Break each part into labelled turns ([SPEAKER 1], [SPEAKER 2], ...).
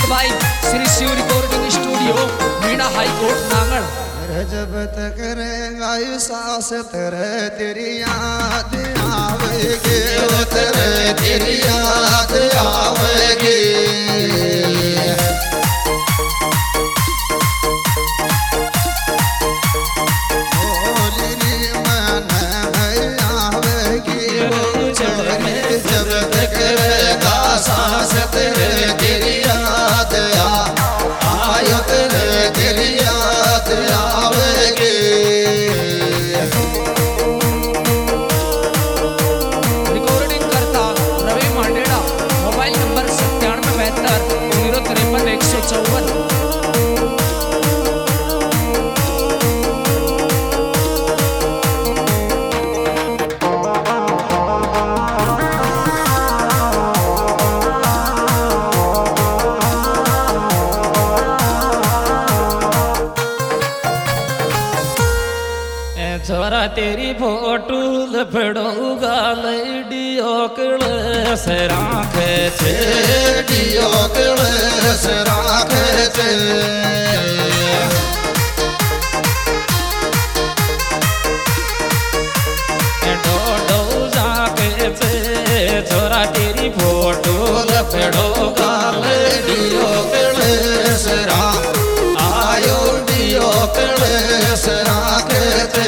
[SPEAKER 1] By Shri Shiv recording studio Meena high court Nangal.
[SPEAKER 2] जब तक रहेगा सांस तेरे तेरी याद आवेगी, तेरे तेरी याद आवेगी। जब तक रहेगा सांस तेरे तेरी याद आयो, तेरे तेरी याद आवेगी।
[SPEAKER 1] रिकॉर्डिंग करता रवि मांडेड़ा, मोबाइल नंबर 9772 053 154।
[SPEAKER 3] छोरा तेरी फोटो लफड़ूगा लैडियो कले से राखे छे,
[SPEAKER 2] डियो कले से राखे छे।
[SPEAKER 3] डोडो जाके छे छोरा तेरी फोटो लफड़ूगा
[SPEAKER 2] डियो कले से आयो, डियो कले से राखे छे।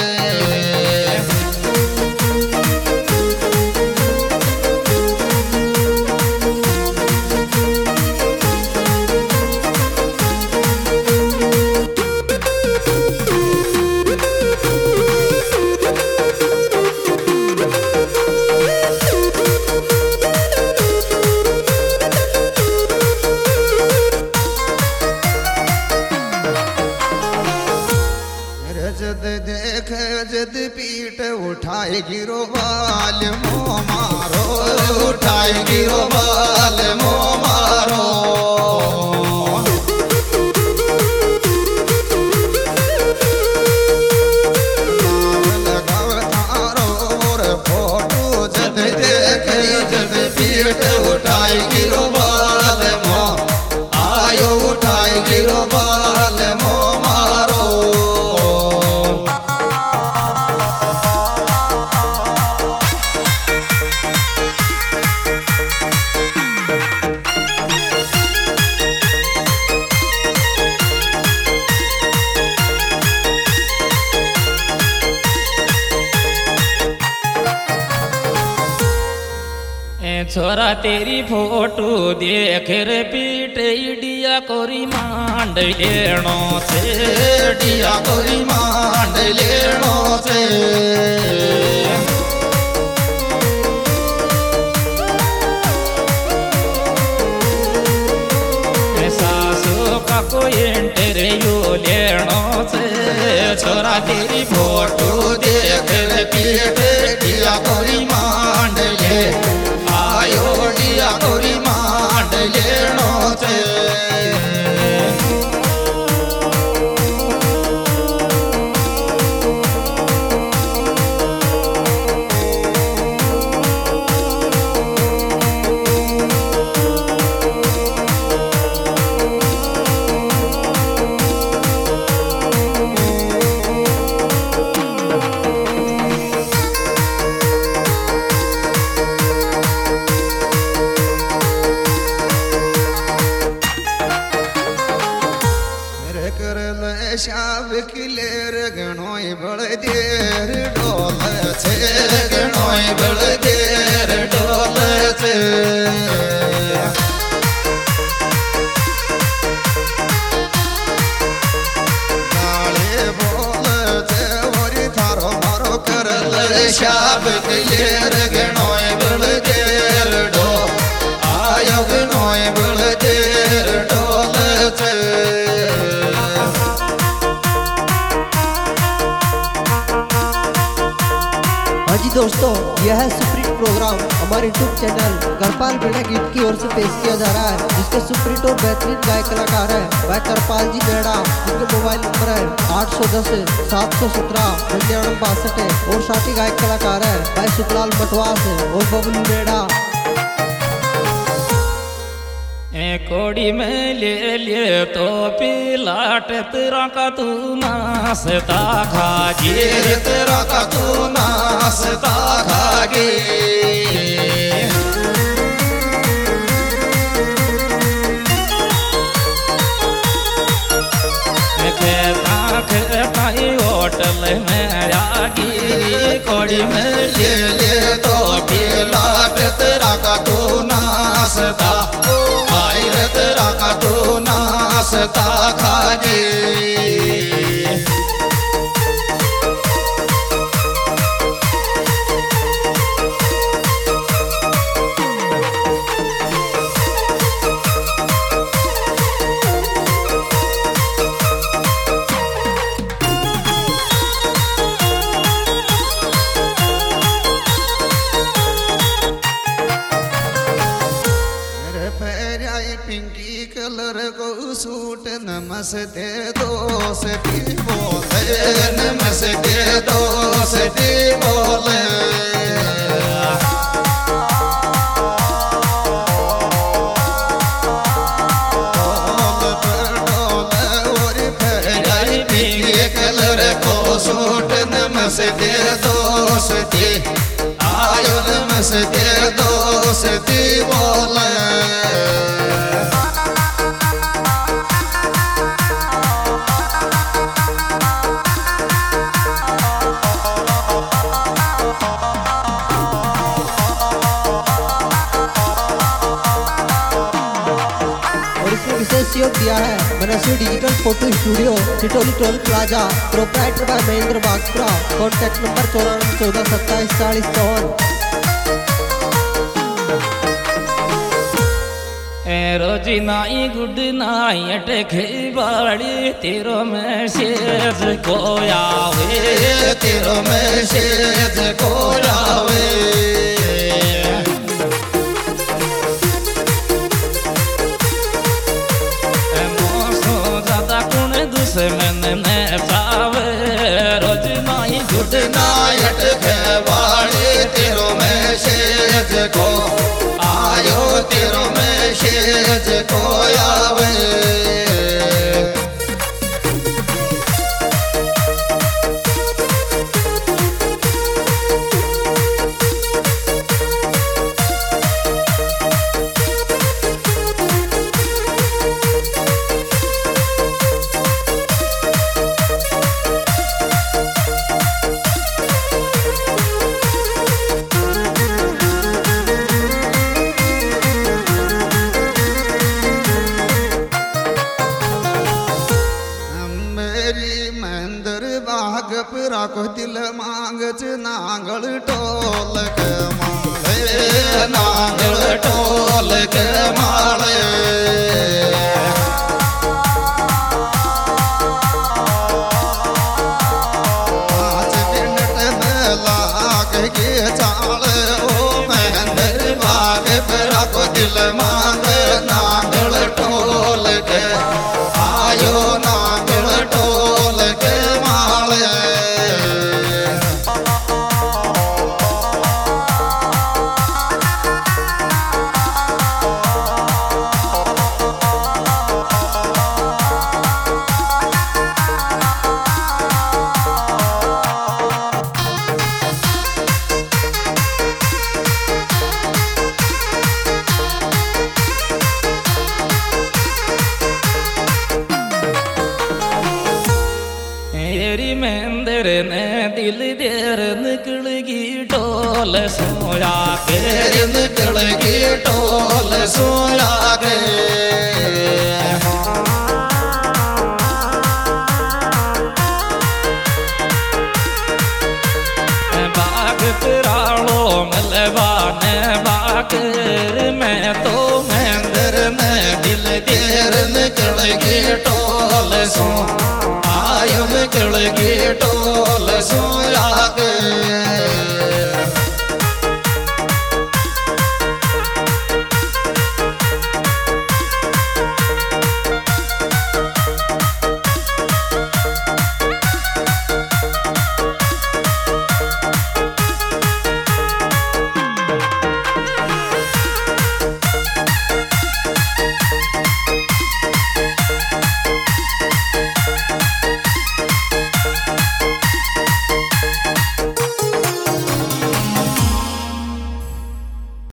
[SPEAKER 2] जद देख जद पीठ उठाए गिरो बाल मो मारो, उठाए गिरो बाल मो मारो। नाम लगाव थारो मोर फोटो जद देख जद पीठ उठाए गिरो बाल मो आयो, उठाए गिरो बाल मो मारो।
[SPEAKER 3] छोरा तेरी फोटो देख रे पीठ डिया कोरी मांड लेनो से,
[SPEAKER 2] डिया कोरी मांड लेनो से।
[SPEAKER 3] सासू का कोई इंटरव्यू लेनो से, छोरा तेरी फोटो
[SPEAKER 2] देख रे पीठ डिया कोरी मांड ले आयो, डिया कोरी मांड लेनो से। शाब किलेर गणोई बड़ देर डोल छे, गणोई बड़ देर डोल छे। नाले बोल छे ओरी थारो मारो करल शाब किलेर गणोई बड़ देर डोल आयो, गणोई बड़ देर डोल छे।
[SPEAKER 4] हाँ जी दोस्तों, यह है सुप्रीट प्रोग्राम हमारे यूट्यूब चैनल करपाल बेड़ा गीत की ओर से पेश किया जा रहा है, जिसके सुप्रीट और बेहतरीन गायक कलाकार है वह करपाल जी बेड़ा, जिनके मोबाइल नंबर है 810 717 9262 है। और साथी गायक कलाकार है भाई सुखलाल मटवास और बबलू बेड़ा।
[SPEAKER 3] कोड़ी में ले लिए तो पिलाट तेरा का तू नासता खागे
[SPEAKER 2] तेरा का तू नासता खागे
[SPEAKER 3] खेता होटल में आगी कोड़ी में
[SPEAKER 2] ले तो पिलाट तेरा का तू नासता तेरा का तू नासता खागे पिंकी कलर को सूट नमस्ते दोस्ती बोले नमस्ते दोस्ती बोले पिंकी कलर को सूट नमस्ते दोस्ती आयो नमस्ते दोस्ती बोले
[SPEAKER 4] विशेष सहयोग दिया है Manasvi digital photo studio Sitoli toll plaza proprietor by Mahendra Bagpura contact number 9414274054
[SPEAKER 3] रोजी नाई गुड नाइट खेबाड़ी तेरो मैसेज को आवे
[SPEAKER 2] तेरो मैसेज को आवे
[SPEAKER 3] दुश्मन ने पावे रोज नाई गुड
[SPEAKER 2] नाइट खेबाड़ी तेरो मैसेज को आयो तेरो मैसेज को आवे बागपुरा को दिल मांगच नांगल टोल के माले नांगल टोल के माले पाँच मिनट में लाग के चाल ओ महेंद्र बागपुरा को दिल मांग नांगल टोल के आयो नांगल टोल के
[SPEAKER 3] महेंद्र ने दिल देर निकलगी टोल सोया के
[SPEAKER 2] निकलगी टोल सोया के
[SPEAKER 3] बागपुरालो मलबाने बाकर मैं तो महेंद्र ने दिल देर
[SPEAKER 2] निकलगी टोल सो आयो निकलगी टोल सोया